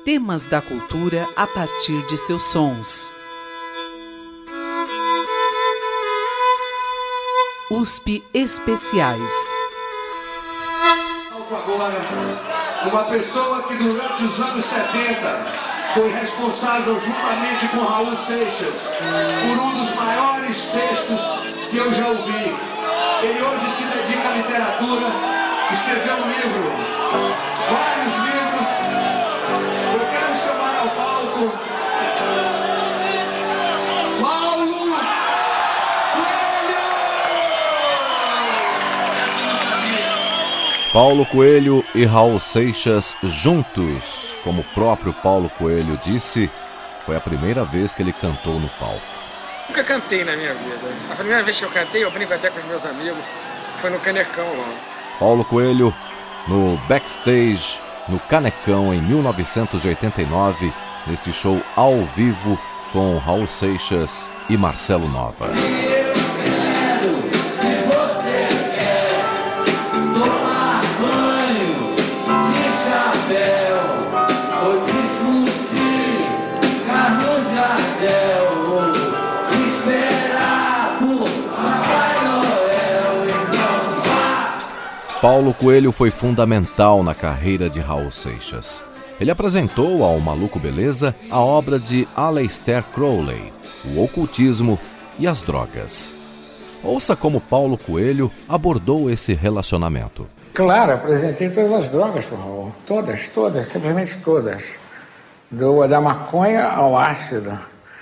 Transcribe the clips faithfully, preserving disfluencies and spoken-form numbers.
temas da cultura a partir de seus sons. U S P Especiais. Agora, uma pessoa que durante os anos setenta foi responsável, juntamente com Raul Seixas, por um dos maiores textos que eu já ouvi. Ele hoje se dedica à literatura, escreveu um livro, vários livros. Eu quero chamar ao palco Paulo Coelho! Paulo Coelho e Raul Seixas juntos. Como o próprio Paulo Coelho disse, foi a primeira vez que ele cantou no palco. Nunca cantei na minha vida. A primeira vez que eu cantei, eu brinco até com os meus amigos, foi no Canecão lá. Paulo Coelho no backstage no Canecão em mil novecentos e oitenta e nove, neste show ao vivo com Raul Seixas e Marcelo Nova. Paulo Coelho foi fundamental na carreira de Raul Seixas. Ele apresentou ao Maluco Beleza a obra de Aleister Crowley, O Ocultismo e as Drogas. Ouça como Paulo Coelho abordou esse relacionamento. Claro, apresentei todas as drogas para o Raul. Todas, todas, simplesmente todas. Do, da maconha ao ácido,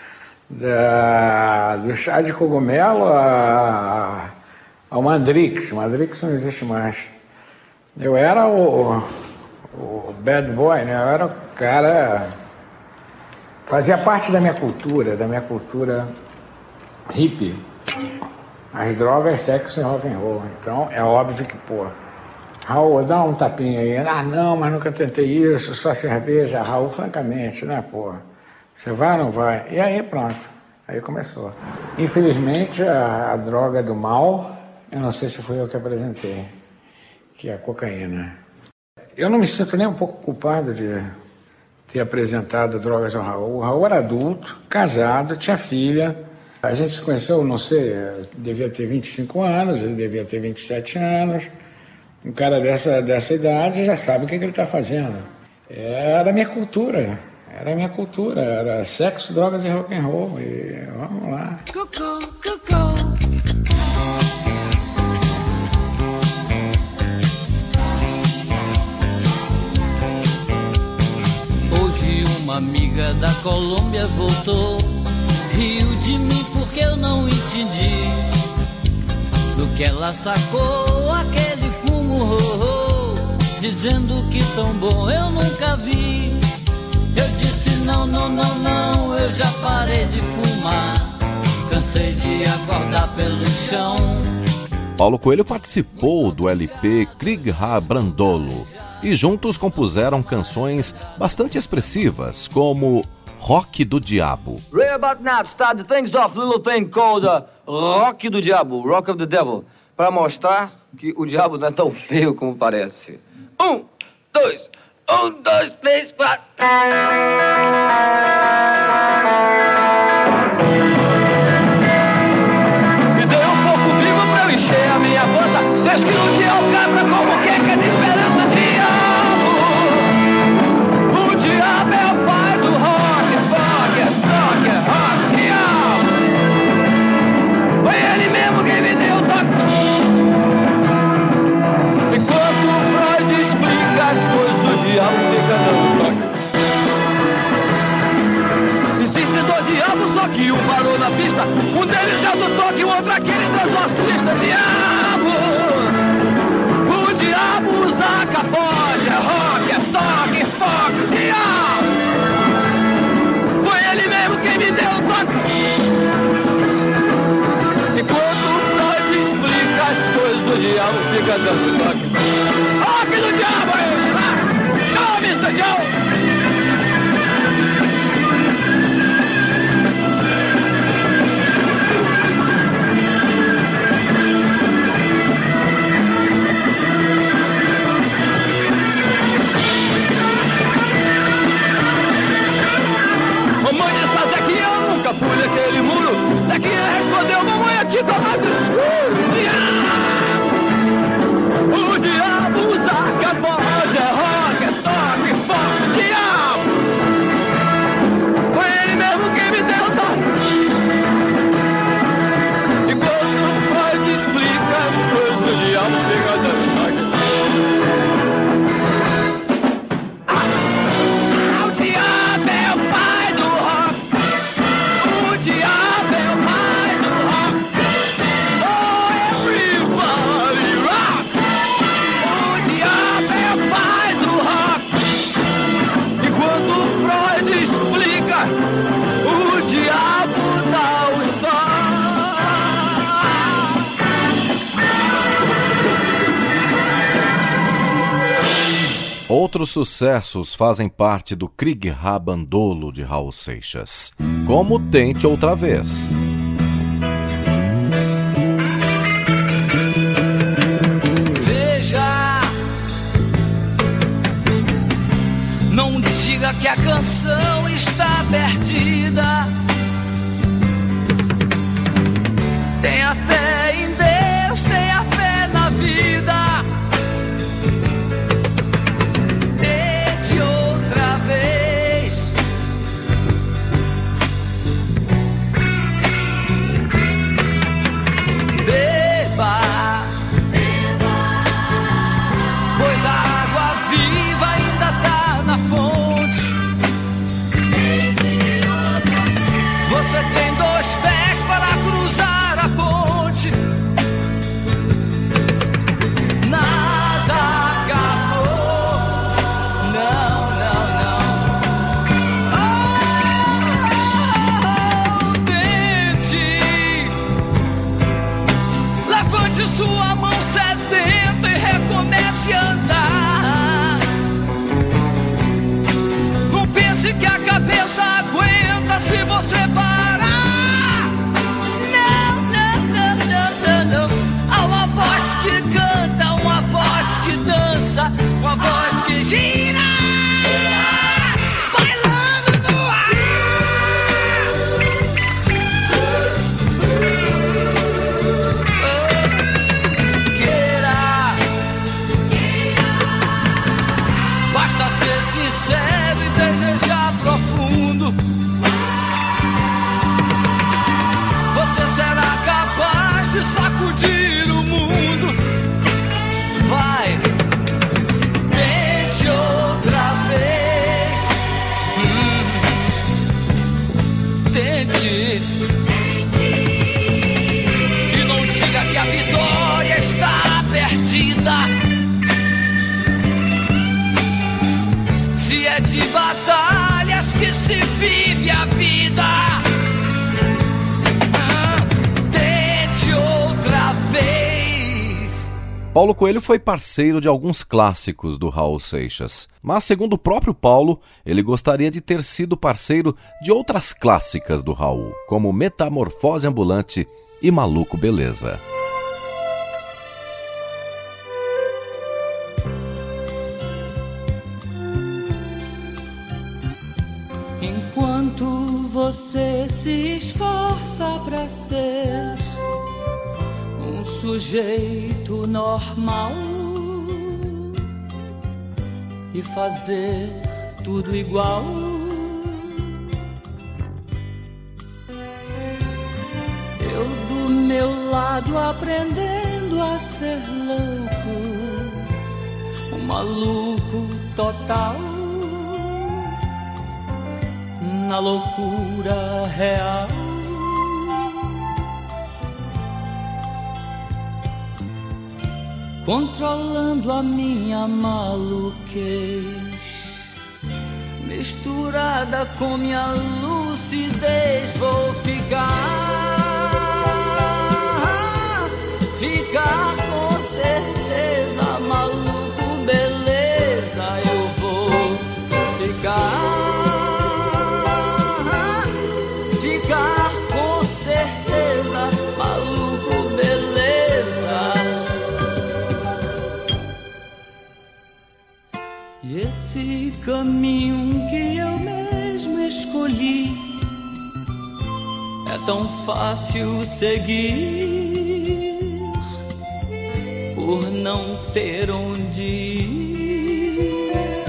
da, do chá de cogumelo a, ao Mandrix. Mandrix não existe mais. Eu era o, o bad boy, né? Eu era o cara... Fazia parte da minha cultura, da minha cultura hippie. As drogas, sexo e rock and roll. Então, é óbvio que, pô... Raul, dá um tapinha aí. Ah, não, mas nunca tentei isso, só cerveja. Raul, francamente, né, pô? Você vai ou não vai? E aí, pronto. Aí começou. Infelizmente, a, a droga do mal, eu não sei se foi eu que apresentei, que é a cocaína. Eu não me sinto nem um pouco culpado de ter apresentado drogas ao Raul. O Raul era adulto, casado, tinha filha. A gente se conheceu, não sei, devia ter vinte e cinco anos, ele devia ter vinte e sete anos. Um cara dessa, dessa idade já sabe o que, que ele está fazendo. Era a minha cultura, era a minha cultura, era sexo, drogas e rock and roll. E vamos lá. Cucu, cucu. Hoje uma amiga da Colômbia voltou, riu de mim porque eu não entendi do que ela sacou aquele fumo, oh, oh, dizendo que tão bom eu nunca vi. Eu disse não, não, não, não, eu já parei de fumar, cansei de acordar pelo chão. Paulo Coelho participou do L P Krieg-Har Brandolo e juntos compuseram canções bastante expressivas, como Rock do Diabo. Right about now, start the things off, little thing called uh, Rock do Diabo, Rock of the Devil, para mostrar que o diabo não é tão feio como parece. Um, dois, um, dois, três, quatro. Me deu um pouco vivo pra eu encher a minha bolsa, desde que não tinha o cabra como queca de esperança, diabo. O diabo é o pai do rock, rock, rock, rock, diabo. Foi ele mesmo quem me deu o toque. Enquanto Freud explica as coisas, o diabo fica dando toque. Existe dois diabos, só que um parou na pista. Um deles é do toque, o outro aquele transorcista. Diabo! O diabo usa capode, é rock, é toque, foco, diabo! Foi ele mesmo quem me deu o toque. Enquanto Freud explica as coisas, o diabo fica dando toque. Rock do diabo aí! Não, mister Joe! Outros sucessos fazem parte do Krieg-Ha Bandolo de Raul Seixas, como Tente Outra Vez. Veja, não diga que a canção está perdida. Tenha fé em Deus, tenha fé na vida. Tente outra vez. Beba, beba, pois a água viva ainda tá na fonte. Você tem dois pés para cruzar a ponte. Nada acabou. Não, não, não. Oh, tente. Levante sua mão sedenta e recomece a andar. Não pense que a cabeça aguenta se você parar. Não, não, não, não, não, não. Há uma voz que canta, uma voz que dança, uma voz que gira, bailando no ar. Queira, basta ser sincero e desejar profundo. Você será capaz de sacudir o mundo. Vai, tente outra vez. Hum. Tente. E não diga que a vitória está perdida. Se é de batalhas que se vive a vida. Paulo Coelho foi parceiro de alguns clássicos do Raul Seixas, mas, segundo o próprio Paulo, ele gostaria de ter sido parceiro de outras clássicas do Raul, como Metamorfose Ambulante e Maluco Beleza. Enquanto você se esforça pra ser um sujeito normal e fazer tudo igual, eu do meu lado aprendendo a ser louco, um maluco total, na loucura real. Controlando a minha maluquez, misturada com minha lucidez, vou ficar, ficar com certeza, maluco beleza, eu vou ficar, ficar com certeza, maluco beleza. E esse caminho que eu mesmo escolhi é tão fácil seguir, por não ter onde ir.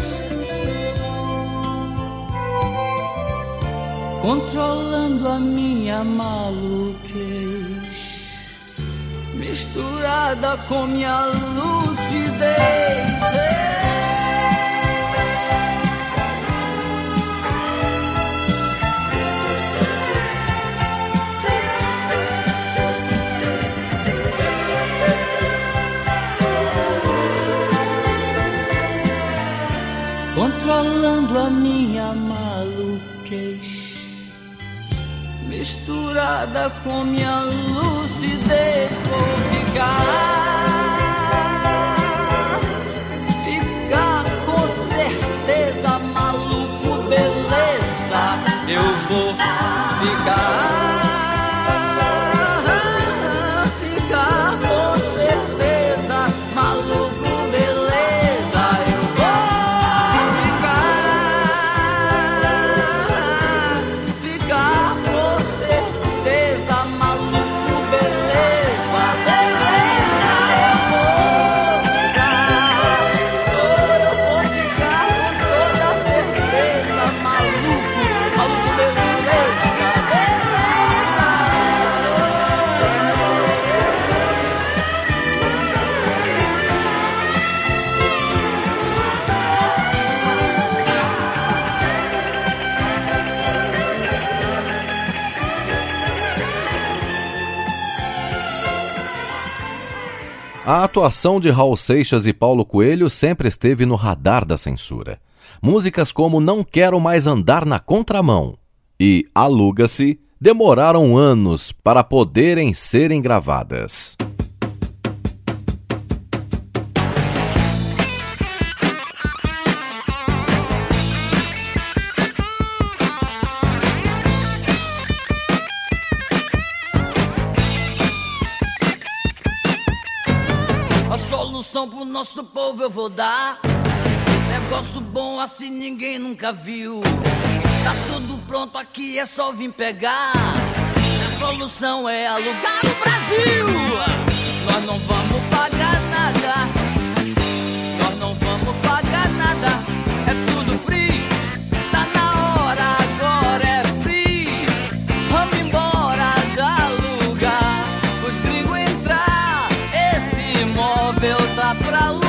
Controlando a minha maluquez, misturada com minha lucidez. Controlando a minha maluquez, misturada com minha lucidez, vou ficar, ficar com certeza. A atuação de Raul Seixas e Paulo Coelho sempre esteve no radar da censura. Músicas como Não Quero Mais Andar na Contramão e Aluga-se demoraram anos para poderem serem gravadas. A solução pro nosso povo eu vou dar. Negócio bom assim ninguém nunca viu. Tá tudo pronto aqui, é só vir pegar. A solução é alugar o Brasil. Nós não vamos pagar nada. Nós não vamos pagar nada. É tudo free. Tá na hora, agora é free. Vamos embora da alugar. Os gringos entrar. Esse imóvel tá pra alugar.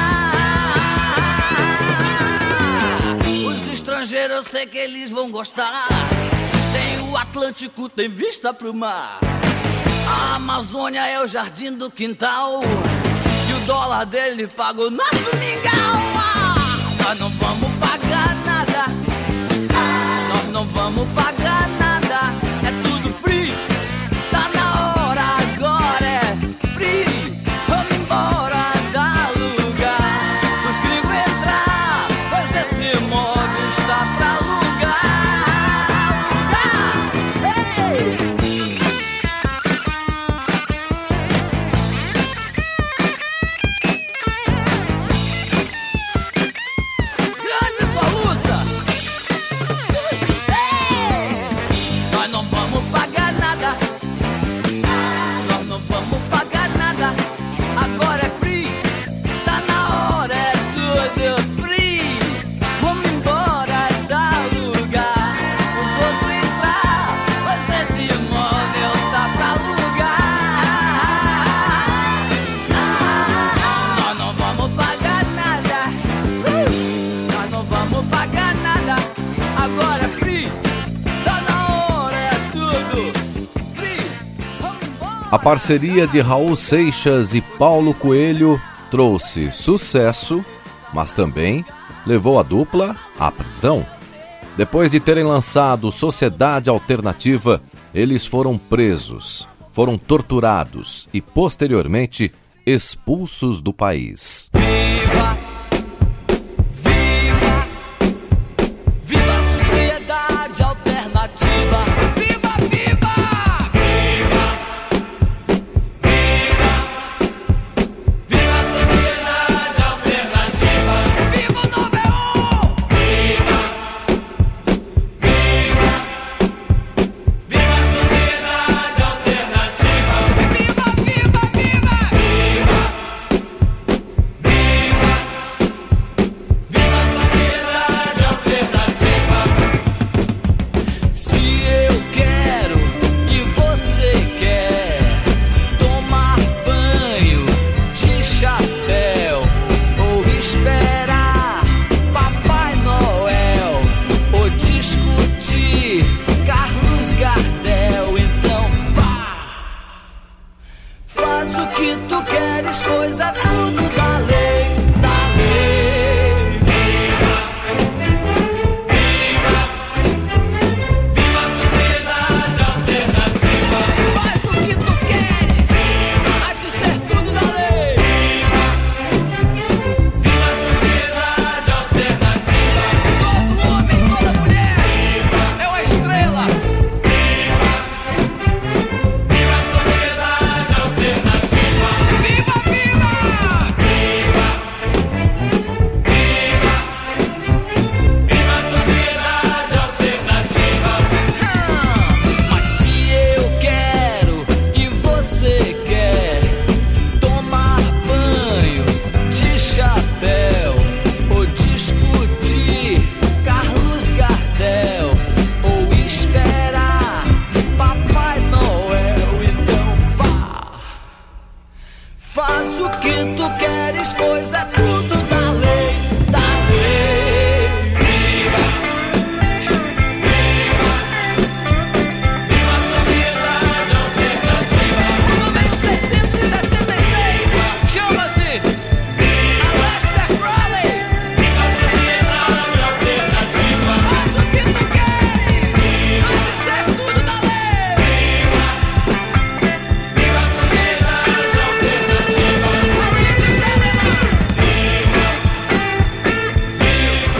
Eu sei que eles vão gostar. Tem o Atlântico, tem vista pro mar. A Amazônia é o jardim do quintal. E o dólar dele paga o nosso mingau. Ah, nós não vamos pagar nada. Ah, nós não vamos pagar nada. É tudo free. Tá na hora, agora é free. Vamos embora da lugar. Os gringos entrar, pois esse imóvel está pra alugar. Hey! Grande soluça! Hey! Nós não vamos pagar nada. Nós não vamos pagar nada. Agora é free. Tá na hora, é tudo free. Vamos embora da lugar. Os outros entrar, pois esse imóvel tá pra alugar. Nós não vamos pagar nada. Uh! Nós não vamos pagar nada. Agora é free. Tá na hora, é tudo free. Vamos embora. A parceria de Raul Seixas e Paulo Coelho trouxe sucesso, mas também levou a dupla à prisão. Depois de terem lançado Sociedade Alternativa, eles foram presos, foram torturados e, posteriormente, expulsos do país. Viva! Viva! Viva a sociedade alternativa! Viva, viva! Viva a sociedade alternativa! Viva o novo é um! Viva a sociedade alternativa! Viva, viva, viva! Viva!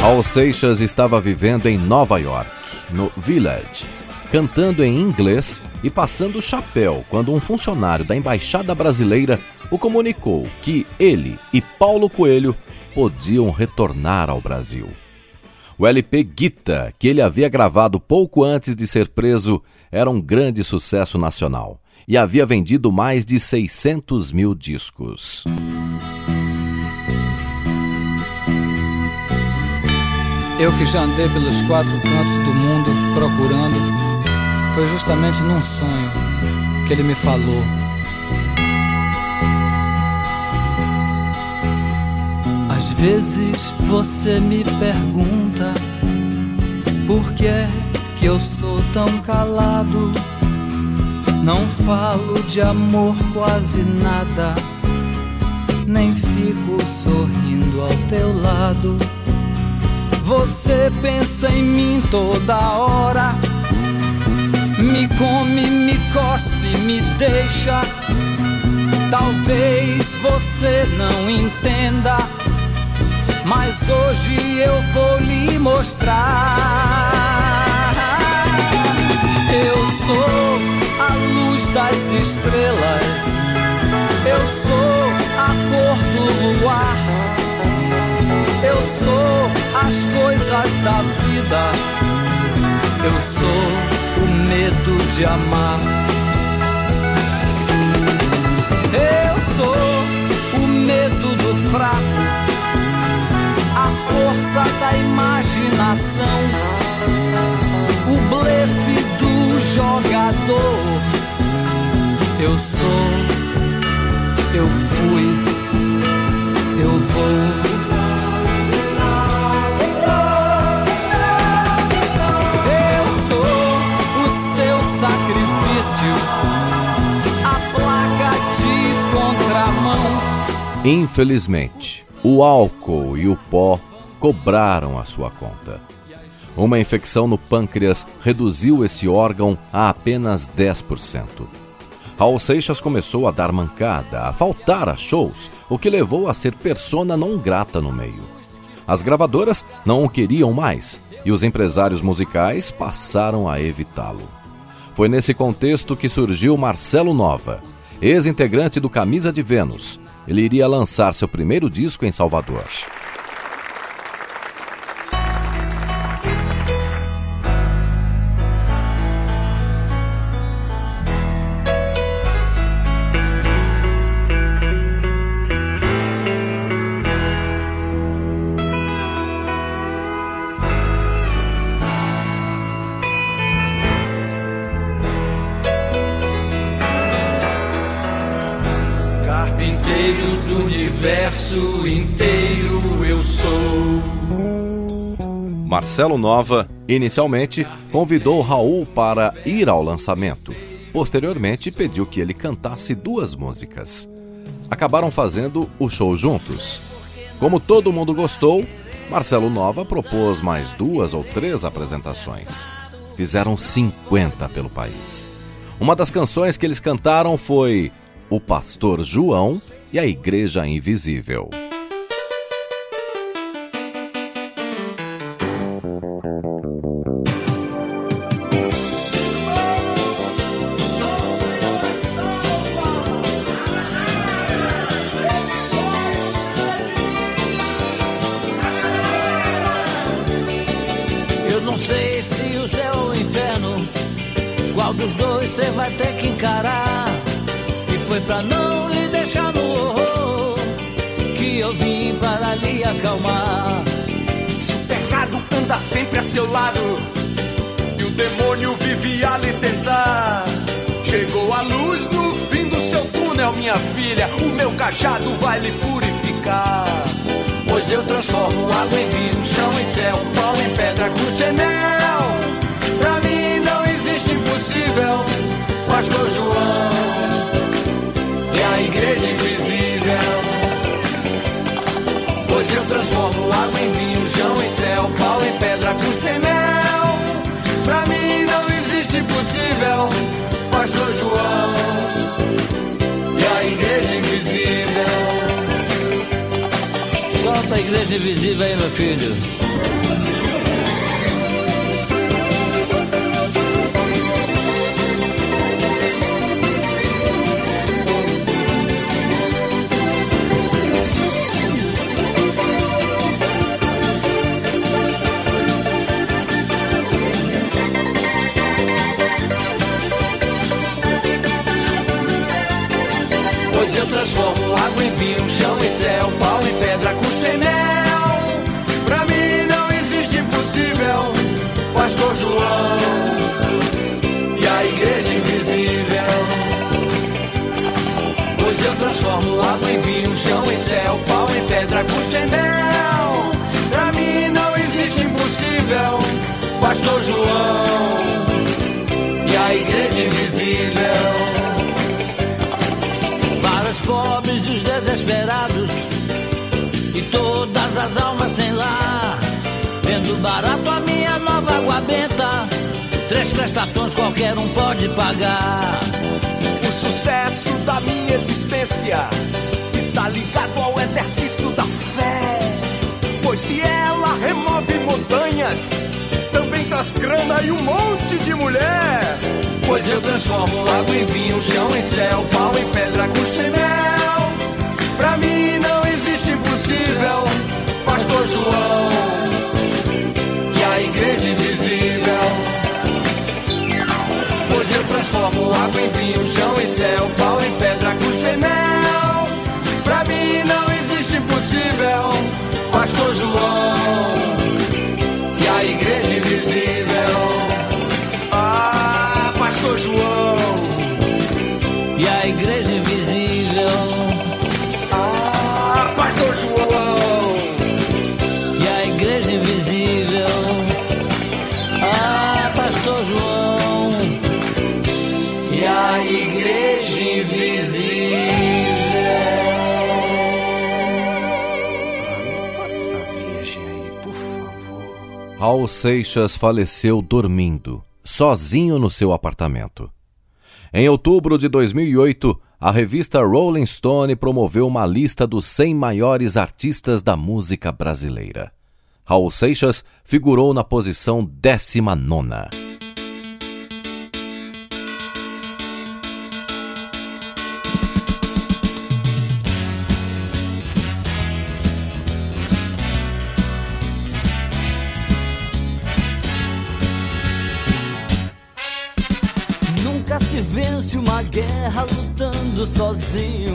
Raul Seixas estava vivendo em Nova York, no Village, cantando em inglês e passando o chapéu quando um funcionário da Embaixada Brasileira o comunicou que ele e Paulo Coelho podiam retornar ao Brasil. O L P Guita, que ele havia gravado pouco antes de ser preso, era um grande sucesso nacional e havia vendido mais de seiscentos mil discos. Eu que já andei pelos quatro cantos do mundo procurando, foi justamente num sonho que ele me falou. Às vezes você me pergunta por que é que eu sou tão calado. Não falo de amor quase nada, nem fico sorrindo ao teu lado. Você pensa em mim toda hora, me come, me cospe, me deixa. Talvez você não entenda, mas hoje eu vou lhe mostrar. Eu sou a luz das estrelas, eu sou a cor do luar, eu sou as coisas da vida, eu sou o medo de amar. Eu sou o medo do fraco, a força da imaginação, o blefe do jogador. Eu sou, eu fui, eu vou. A placa de contramão. Infelizmente, o álcool e o pó cobraram a sua conta. Uma infecção no pâncreas reduziu esse órgão a apenas dez por cento. Raul Seixas começou a dar mancada, a faltar a shows, o que levou a ser persona não grata no meio. As gravadoras não o queriam mais e os empresários musicais passaram a evitá-lo. Foi nesse contexto que surgiu Marcelo Nova, ex-integrante do Camisa de Vênus. Ele iria lançar seu primeiro disco em Salvador. Do universo inteiro eu sou. Marcelo Nova, inicialmente, convidou Raul para ir ao lançamento. Posteriormente, pediu que ele cantasse duas músicas. Acabaram fazendo o show juntos. Como todo mundo gostou, Marcelo Nova propôs mais duas ou três apresentações. Fizeram cinquenta pelo país. Uma das canções que eles cantaram foi O Pastor João e a Igreja Invisível. Eu não sei se o céu ou o inferno, qual dos dois você vai ter que encarar. E foi pra não lhe deixar no horror que eu vim para lhe acalmar. Se o pecado anda sempre a seu lado e o demônio vive a lhe tentar, chegou a luz no fim do seu túnel, minha filha, o meu cajado vai lhe purificar. Pois eu transformo água em vinho, chão em céu, pau em pedra, cruz em mel. Pra mim não existe impossível, Pastor João e a Igreja Invisível. Pois eu transformo água em vinho, chão em céu, pau em pedra, cruz em mel. Pra mim não existe impossível, Pastor João e a Igreja Invisível. Solta a Igreja Invisível. invisível aí, meu filho. Pois eu transformo água em vinho, chão e céu, pau e pedra, custo e mel. Pra mim não existe impossível, Pastor João e a igreja invisível. Pois eu transformo água em vinho, chão e céu, pau e pedra, custo e mel. Pra mim não existe impossível, Pastor João e a igreja invisível. Para os pobres e os desesperados e todas as almas sem lar, vendo barato a minha nova água benta, três prestações qualquer um pode pagar. O sucesso da minha existência está ligado ao exercício da fé, pois se ela remove montanhas, também traz grana e um monte de mulher. Pois eu transformo água em vinho, chão em céu, pau em pedra, custo e mel. Pra mim não existe impossível, Pastor João e a igreja invisível. Pois eu transformo água em vinho, chão em céu, pau em pedra, custo e mel. Pra mim não existe impossível, Pastor João e a igreja invisível. Pastor João e a igreja invisível. Ah, Pastor João e a igreja invisível. Ah, Pastor João e a igreja invisível. Passa a viagem aí, por favor. Raul Seixas faleceu dormindo, sozinho no seu apartamento. Em outubro de dois mil e oito, a revista Rolling Stone promoveu uma lista dos cem maiores artistas da música brasileira. Raul Seixas figurou na posição décima nona. Nunca se vence uma guerra lutando sozinho.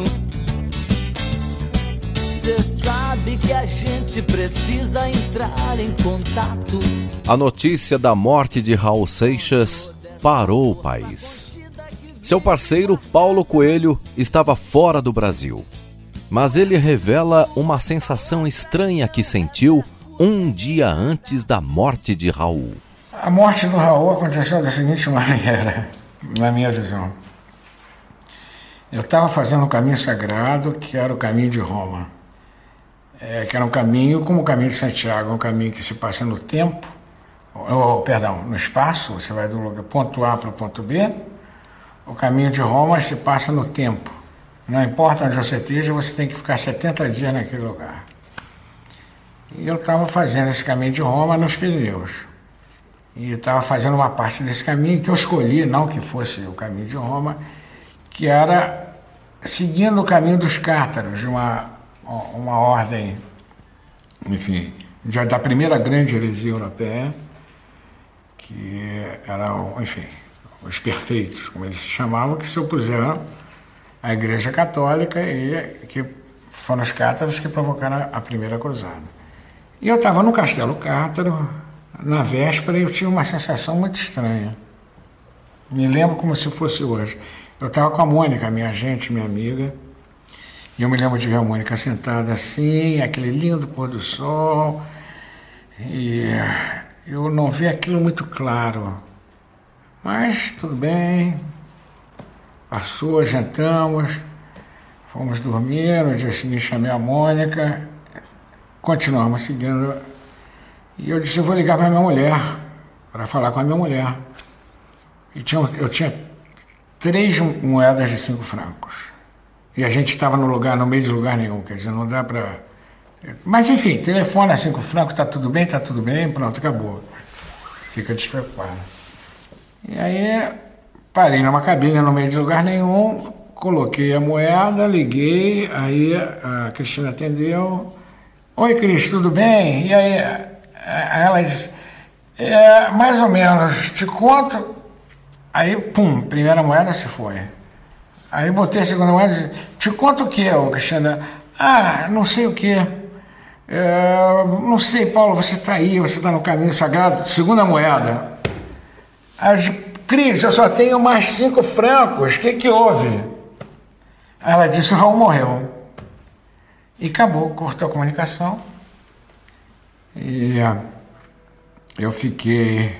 Cê sabe que a gente precisa entrar em contato. A notícia da morte de Raul Seixas parou o país. Seu parceiro Paulo Coelho estava fora do Brasil, mas ele revela uma sensação estranha que sentiu um dia antes da morte de Raul. A morte do Raul aconteceu da seguinte maneira, na minha visão. Eu estava fazendo um caminho sagrado, que era o caminho de Roma. É, que era um caminho como o caminho de Santiago, um caminho que se passa no tempo, ou, perdão, no espaço, você vai do lugar, ponto A para o ponto B. O caminho de Roma se passa no tempo. Não importa onde você esteja, você tem que ficar setenta dias naquele lugar. E eu estava fazendo esse caminho de Roma nos Pirineus. E estava fazendo uma parte desse caminho que eu escolhi, não que fosse o caminho de Roma, que era seguindo o caminho dos cátaros, de uma, uma ordem, enfim, já da primeira grande heresia europeia, que eram, enfim, os perfeitos, como eles se chamavam, que se opuseram à Igreja Católica e que foram os cátaros que provocaram a primeira cruzada. E eu estava no Castelo Cátaro, na véspera, e eu tinha uma sensação muito estranha. Me lembro como se fosse hoje. Eu estava com a Mônica, minha agente, minha amiga, e eu me lembro de ver a Mônica sentada assim, aquele lindo pôr do sol, e eu não vi aquilo muito claro. Mas tudo bem, passou, jantamos, fomos dormir, no dia seguinte chamei a Mônica, continuamos seguindo. E eu disse, eu vou ligar para minha mulher, para falar com a minha mulher. E tinha, eu tinha três moedas de cinco francos. E a gente estava no lugar, no meio de lugar nenhum, quer dizer, não dá para... Mas enfim, telefona cinco francos, tá tudo bem, tá tudo bem, pronto, acabou. Fica despreocupado. E aí, parei numa cabine no meio de lugar nenhum, coloquei a moeda, liguei, aí a Cristina atendeu. Oi, Cris, tudo bem? E aí, ela disse, é, mais ou menos, te conto. Aí, pum, primeira moeda se foi. Aí botei a segunda moeda e disse, te conto o que, ô Cristina? Ah, não sei o que. É, não sei, Paulo, você está aí, você está no caminho sagrado. Segunda moeda. Aí disse, Cris, eu só tenho mais cinco francos, o que que houve? Aí ela disse, o Raul morreu. E acabou, cortou a comunicação. E eu fiquei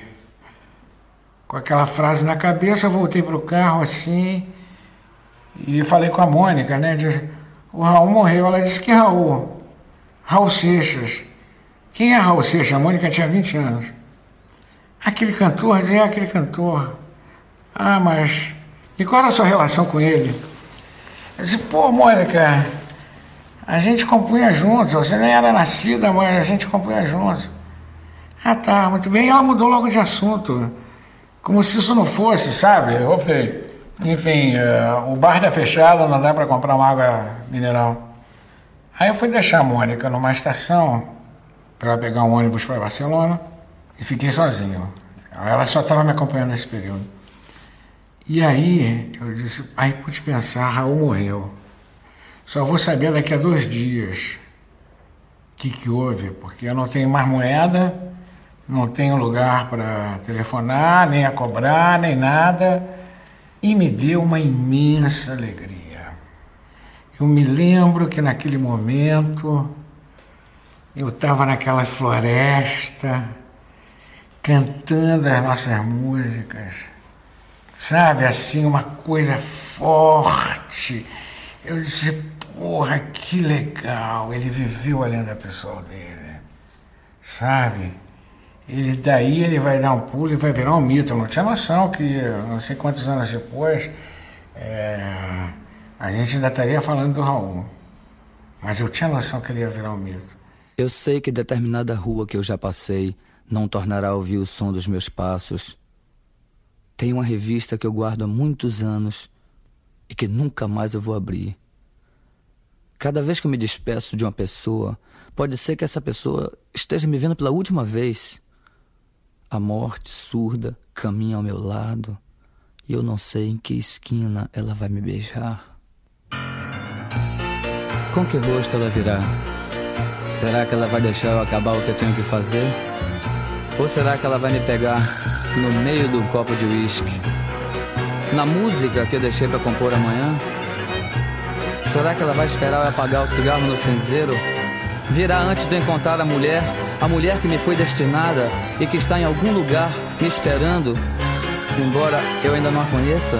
com aquela frase na cabeça, voltei para o carro assim e falei com a Mônica, né? Disse, o Raul morreu. Ela disse, que Raul? Raul Seixas. Quem é Raul Seixas? A Mônica tinha vinte anos. Aquele cantor? É aquele cantor. Ah, mas... E qual era a sua relação com ele? Eu disse, pô, Mônica, a gente compunha juntos. Você nem era nascida, mas a gente compunha juntos. Ah, tá, muito bem. E ela mudou logo de assunto. Como se isso não fosse, sabe? Eu falei, enfim, uh, o bar tá fechado, não dá para comprar uma água mineral. Aí eu fui deixar a Mônica numa estação para ela pegar um ônibus para Barcelona e fiquei sozinho. Ela só estava me acompanhando nesse período. E aí eu disse, aí pude pensar, Raul morreu. Só vou saber daqui a dois dias o que, que houve, porque eu não tenho mais moeda, não tenho lugar para telefonar, nem a cobrar, nem nada. E me deu uma imensa alegria. Eu me lembro que naquele momento eu estava naquela floresta, cantando as nossas músicas, sabe, assim, uma coisa forte. Eu disse, porra, que legal, ele viveu além da pessoa dele, sabe? Ele daí ele vai dar um pulo e vai virar um mito. Eu não tinha noção que, não sei quantos anos depois, é, a gente ainda estaria falando do Raul. Mas eu tinha noção que ele ia virar um mito. Eu sei que determinada rua que eu já passei não tornará a ouvir o som dos meus passos. Tem uma revista que eu guardo há muitos anos e que nunca mais eu vou abrir. Cada vez que eu me despeço de uma pessoa, pode ser que essa pessoa esteja me vendo pela última vez. A morte surda caminha ao meu lado e eu não sei em que esquina ela vai me beijar. Com que rosto ela virá? Será que ela vai deixar eu acabar o que eu tenho que fazer? Ou será que ela vai me pegar no meio do copo de uísque? Na música que eu deixei para compor amanhã? Será que ela vai esperar eu apagar o cigarro no cinzeiro? Virá antes de encontrar a mulher, a mulher que me foi destinada e que está em algum lugar me esperando, embora eu ainda não a conheça?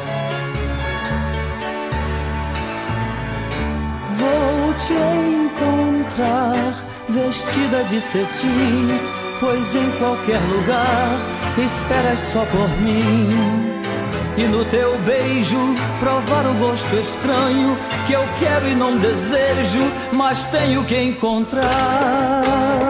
Vou te encontrar vestida de cetim, pois em qualquer lugar esperas só por mim. E no teu beijo provar o gosto estranho que eu quero e não desejo, mas tenho que encontrar.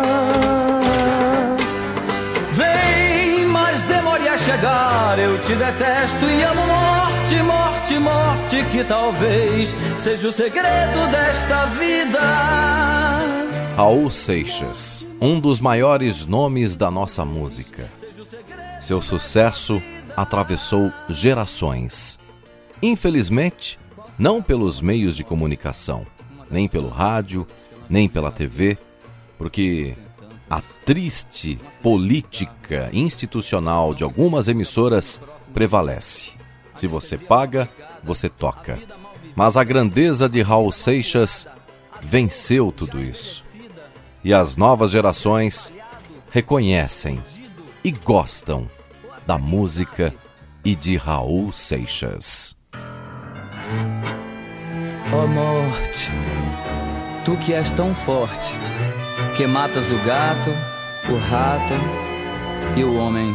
Vem, mas demore a chegar, eu te detesto e amo morte, morte, morte, que talvez seja o segredo desta vida. Raul Seixas, um dos maiores nomes da nossa música. Seu sucesso atravessou gerações. Infelizmente, não pelos meios de comunicação, nem pelo rádio, nem pela T V, porque a triste política institucional de algumas emissoras prevalece. Se você paga, você toca. Mas a grandeza de Raul Seixas venceu tudo isso. E as novas gerações reconhecem e gostam da música e de Raul Seixas. Ó morte, tu que és tão forte, que matas o gato, o rato e o homem.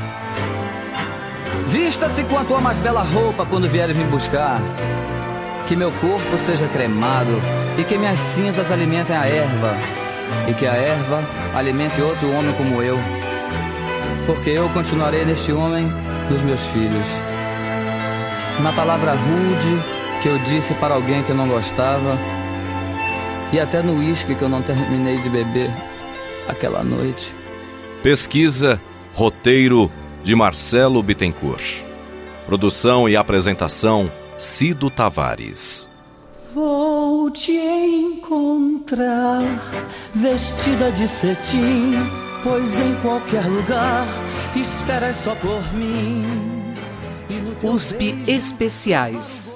Vista-se com a tua mais bela roupa quando vieres me buscar, que meu corpo seja cremado e que minhas cinzas alimentem a erva e que a erva alimente outro homem como eu, porque eu continuarei neste homem dos meus filhos. Na palavra rude que eu disse para alguém que eu não gostava, e até no uísque que eu não terminei de beber aquela noite. Pesquisa, roteiro de Marcelo Bittencourt. Produção e apresentação, Cido Tavares. Vou te encontrar vestida de cetim, pois em qualquer lugar esperas só por mim. U S P Especiais.